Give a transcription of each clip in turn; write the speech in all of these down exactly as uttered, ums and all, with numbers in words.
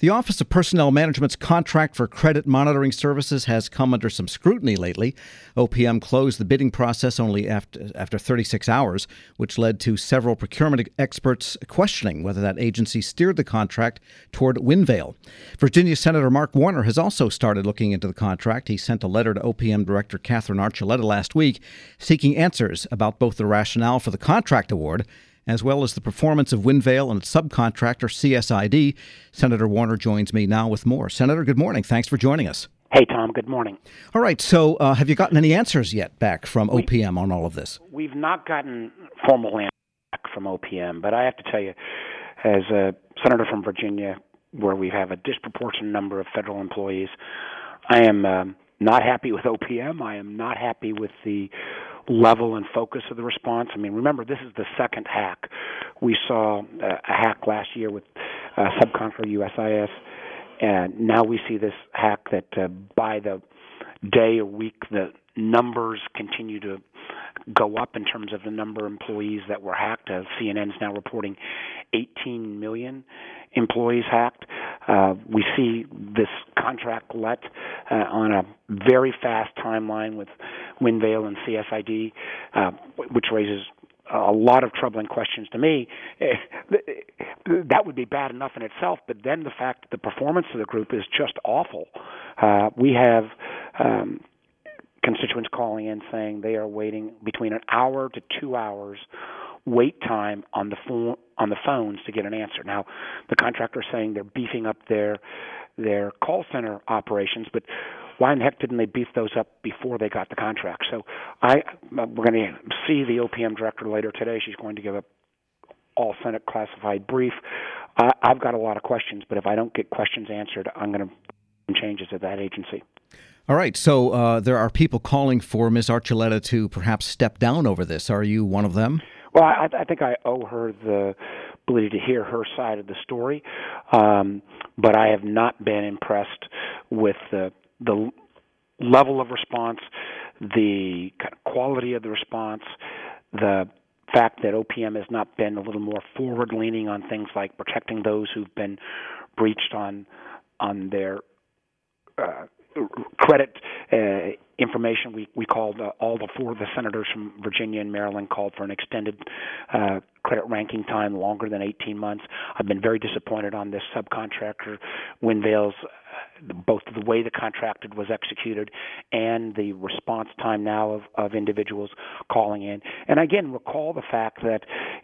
The Office of Personnel Management's contract for credit monitoring services has come under some scrutiny lately. O P M closed the bidding process only after, after thirty-six hours, which led to several procurement experts questioning whether that agency steered the contract toward Winvail. Virginia Senator Mark Warner has also started looking into the contract. He sent a letter to O P M Director Catherine Archuleta last week seeking answers about both the rationale for the contract award as well as the performance of Winvail and its subcontractor, C S I D. Senator Warner joins me now with more. Senator, good morning. Thanks for joining us. Hey, Tom. Good morning. All right. So uh, have you gotten any answers yet back from O P M we, on all of this? We've not gotten formal answers back from O P M, but I have to tell you, as a senator from Virginia, where we have a disproportionate number of federal employees, I am um, not happy with O P M. I am not happy with the level and focus of the response. I mean, remember, this is the second hack. We saw uh, a hack last year with uh, subcontractor U S I S, and now we see this hack that uh, by the day or week, the numbers continue to go up in terms of the number of employees that were hacked. Uh, C N N is now reporting eighteen million employees hacked. Uh, we see this contract let uh, on a very fast timeline with Winvail and C S I D, uh, which raises a lot of troubling questions to me. That would be bad enough in itself, but then the fact that the performance of the group is just awful. Uh, we have um, constituents calling in saying they are waiting between an hour to two hours wait time on the phone on the phones to get an answer. Now, the contractor is saying they're beefing up their their call center operations, but why in the heck didn't they beef those up before they got the contract? So I we're going to see the O P M director later today. She's going to give a all Senate classified brief. I, I've got a lot of questions, but if I don't get questions answered, I'm going to make changes at that agency. All right. So uh, there are people calling for Miz Archuleta to perhaps step down over this. Are you one of them? Well, I, I think I owe her the ability to hear her side of the story, um, but I have not been impressed with the the level of response, the quality of the response, the fact that O P M has not been a little more forward-leaning on things like protecting those who've been breached on on their uh, credit uh, information. We we called uh, all the four of the senators from Virginia and Maryland called for an extended uh, credit ranking time longer than eighteen months. I've been very disappointed on this subcontractor, Winvail's, uh, both the way the contract was executed and the response time now of, of individuals calling in. And again, recall the fact that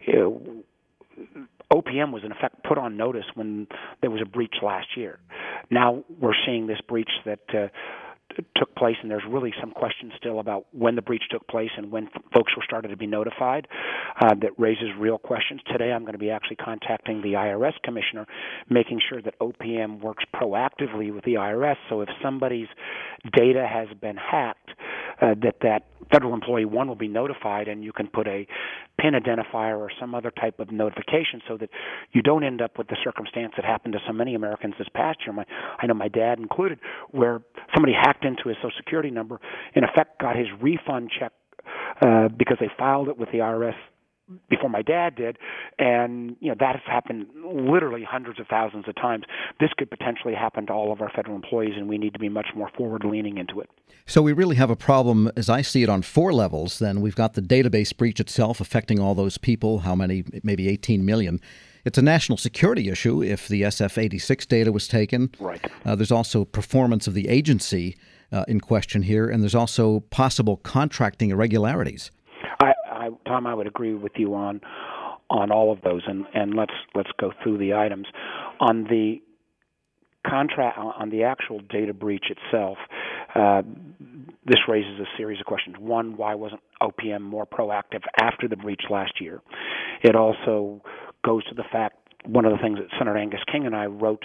you know, O P M was in effect put on notice when there was a breach last year. Now we're seeing this breach that uh, took place, and there's really some questions still about when the breach took place and when f- folks were started to be notified. Uh, that raises real questions. Today I'm going to be actually contacting the I R S commissioner, making sure that O P M works proactively with the I R S, so if somebody's data has been hacked, uh, that that federal employee, one, will be notified, and you can put a PIN identifier or some other type of notification so that you don't end up with the circumstance that happened to so many Americans this past year, my, I know my dad included, where somebody hacked into his Social Security number, in effect got his refund check uh, because they filed it with the I R S before my dad did, and you know that has happened literally hundreds of thousands of times. This could potentially happen to all of our federal employees, and we need to be much more forward-leaning into it. So we really have a problem, as I see it, on four levels. Then we've got the database breach itself affecting all those people, how many, maybe eighteen million. It's a national security issue if the S F eighty-six data was taken. Right. Uh, there's also performance of the agency uh, in question here, and there's also possible contracting irregularities. I, I, Tom, I would agree with you on on all of those, and, and let's let's go through the items. On the contract, on the actual data breach itself, uh, this raises a series of questions. One, why wasn't O P M more proactive after the breach last year? It also goes to the fact, one of the things that Senator Angus King and I wrote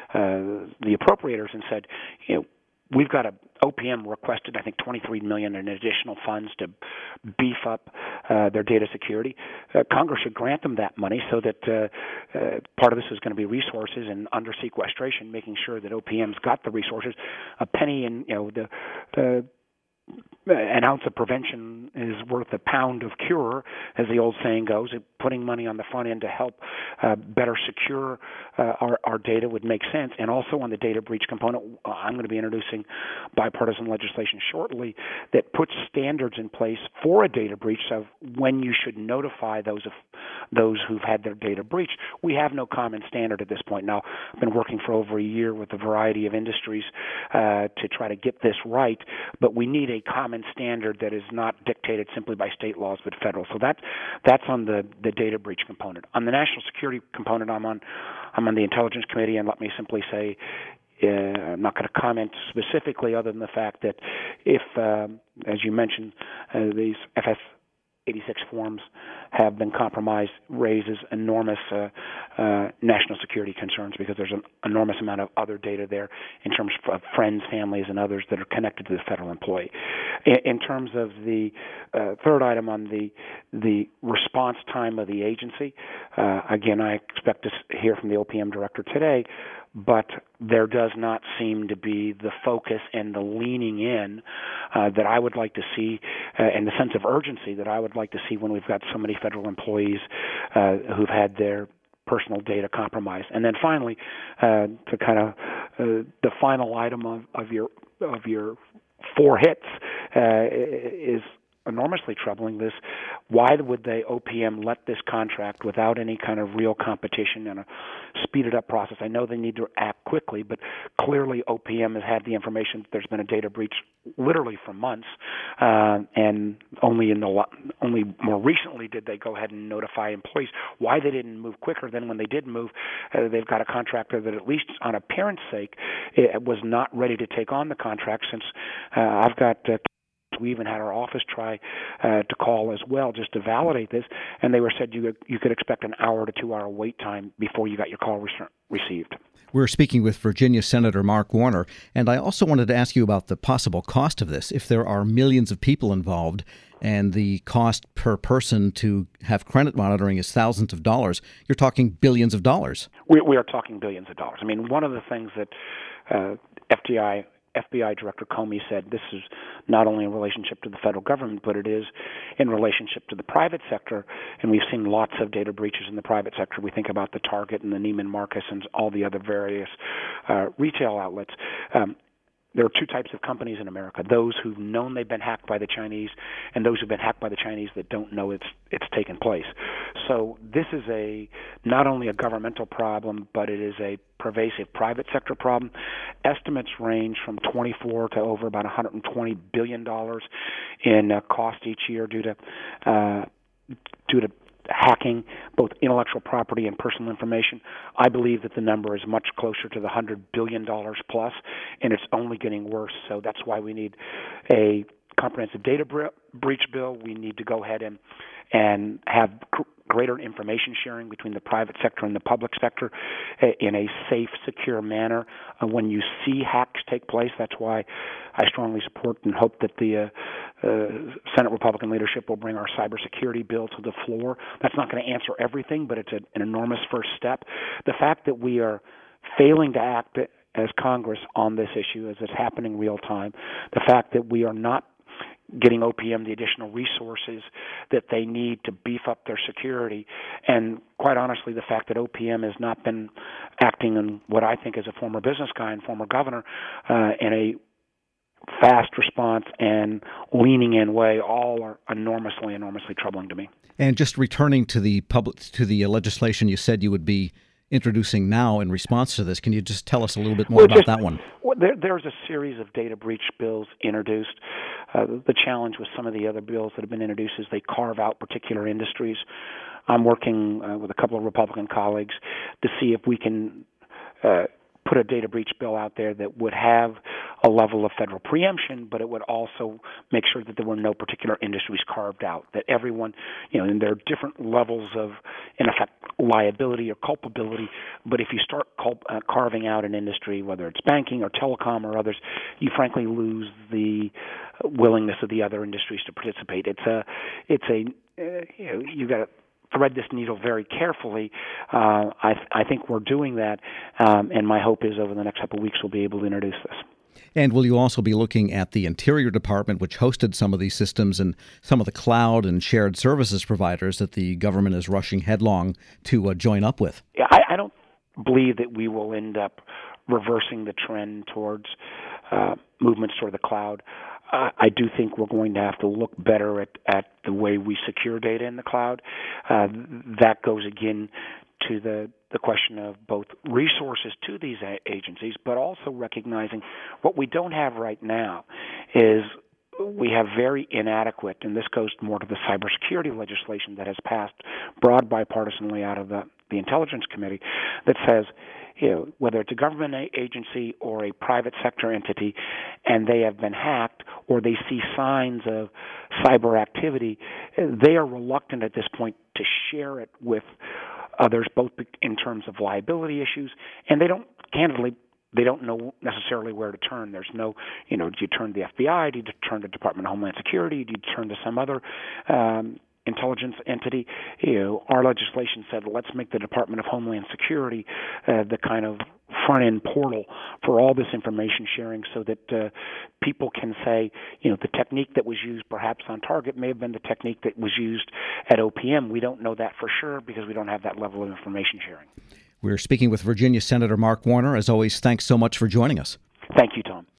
uh, the appropriators and said, you know, we've got a O P M requested, I think, twenty-three million dollars in additional funds to beef up uh, their data security. Uh, Congress should grant them that money so that uh, uh, part of this is going to be resources and under sequestration, making sure that O P M's got the resources. A penny in, you know, the, the an ounce of prevention is worth a pound of cure, as the old saying goes. Putting money on the front end to help uh, better secure uh, our, our data would make sense. And also on the data breach component, I'm going to be introducing bipartisan legislation shortly that puts standards in place for a data breach of when you should notify those of those who've had their data breached. We have no common standard at this point. Now, I've been working for over a year with a variety of industries uh, to try to get this right, but we need a common standard that is not dictated simply by state laws but federal. So that that's on the, the data breach component. On the national security component, I'm on I'm on the Intelligence Committee, and let me simply say uh, I'm not going to comment specifically other than the fact that if, um, as you mentioned, uh, these F F eighty-six forms have been compromised, raises enormous uh, uh, national security concerns because there's an enormous amount of other data there in terms of friends, families, and others that are connected to the federal employee. In, in terms of the uh, third item on the the response time of the agency, uh, again, I expect to hear from the O P M director today, but there does not seem to be the focus and the leaning in uh, that I would like to see, uh, and the sense of urgency that I would like to see when we've got so many federal employees uh, who've had their personal data compromised. And then finally, uh, to kind of uh, the final item of, of your of your four hits uh, is enormously troubling. This, why would they, O P M, let this contract without any kind of real competition and a speeded up process? I know they need to act quickly, but clearly O P M has had the information that there's been a data breach literally for months, uh, and only in the only more recently did they go ahead and notify employees. Why they didn't move quicker? Then when they did move, uh, they've got a contractor that, at least on appearance sake, it was not ready to take on the contract. Since uh, I've got uh, we even had our office try uh, to call as well just to validate this, and they were said you you could expect an hour to two hour wait time before you got your call re- received. We're speaking with Virginia Senator Mark Warner, and I also wanted to ask you about the possible cost of this. If there are millions of people involved and the cost per person to have credit monitoring is thousands of dollars, you're talking billions of dollars. We, we are talking billions of dollars. I mean, one of the things that uh, F D I F B I Director Comey said, this is not only in relationship to the federal government, but it is in relationship to the private sector. And we've seen lots of data breaches in the private sector. We think about the Target and the Neiman Marcus and all the other various uh, retail outlets. Um, There are two types of companies in America: those who've known they've been hacked by the Chinese, and those who've been hacked by the Chinese that don't know it's it's taken place. So this is a not only a governmental problem, but it is a pervasive private sector problem. Estimates range from twenty-four to over about one hundred twenty billion dollars in uh, cost each year due to uh, due to hacking both intellectual property and personal information. I believe that the number is much closer to the one hundred billion dollars plus, and it's only getting worse. So that's why we need a comprehensive data bre- breach bill. We need to go ahead and, and have cr- greater information sharing between the private sector and the public sector uh, in a safe, secure manner. Uh, when you see hacks take place, that's why I strongly support and hope that the uh, uh, Senate Republican leadership will bring our cybersecurity bill to the floor. That's not going to answer everything, but it's a, an enormous first step. The fact that we are failing to act as Congress on this issue as it's happening real time, the fact that we are not getting O P M the additional resources that they need to beef up their security, and quite honestly, the fact that O P M has not been acting in what I think is a former business guy and former governor uh, in a fast response and leaning in way, all are enormously, enormously troubling to me. And just returning to the public to the legislation you said you would be introducing now in response to this, can you just tell us a little bit more well, about just, that one? Well, there, there's a series of data breach bills introduced. Uh, the challenge with some of the other bills that have been introduced is they carve out particular industries. I'm working uh, with a couple of Republican colleagues to see if we can uh, put a data breach bill out there that would have a level of federal preemption, but it would also make sure that there were no particular industries carved out, that everyone, you know, and there are different levels of, in effect, liability or culpability, but if you start culp- uh, carving out an industry, whether it's banking or telecom or others, you frankly lose the willingness of the other industries to participate. It's a, it's a, uh, you know, you got to thread this needle very carefully. Uh, I, th- I think we're doing that, um, and my hope is over the next couple of weeks we'll be able to introduce this. And will you also be looking at the Interior Department, which hosted some of these systems, and some of the cloud and shared services providers that the government is rushing headlong to uh, join up with? Yeah, I, I don't believe that we will end up reversing the trend towards uh, movements toward the cloud. Uh, I do think we're going to have to look better at, at the way we secure data in the cloud. Uh, that goes again to the, the question of both resources to these a- agencies, but also recognizing what we don't have right now is we have very inadequate, and this goes more to the cybersecurity legislation that has passed broad bipartisanly out of the, the Intelligence Committee that says, you know, whether it's a government agency or a private sector entity, and they have been hacked or they see signs of cyber activity, they are reluctant at this point to share it with others, both in terms of liability issues, and they don't, candidly, they don't know necessarily where to turn. There's no, you know, do you turn to the F B I? Do you turn to the Department of Homeland Security? Do you turn to some other um, intelligence entity? You know, our legislation said let's make the Department of Homeland Security uh, the kind of front-end portal for all this information sharing so that uh, people can say, you know, the technique that was used perhaps on Target may have been the technique that was used at O P M. We don't know that for sure because we don't have that level of information sharing. We're speaking with Virginia Senator Mark Warner. As always, thanks so much for joining us. Thank you, Tom.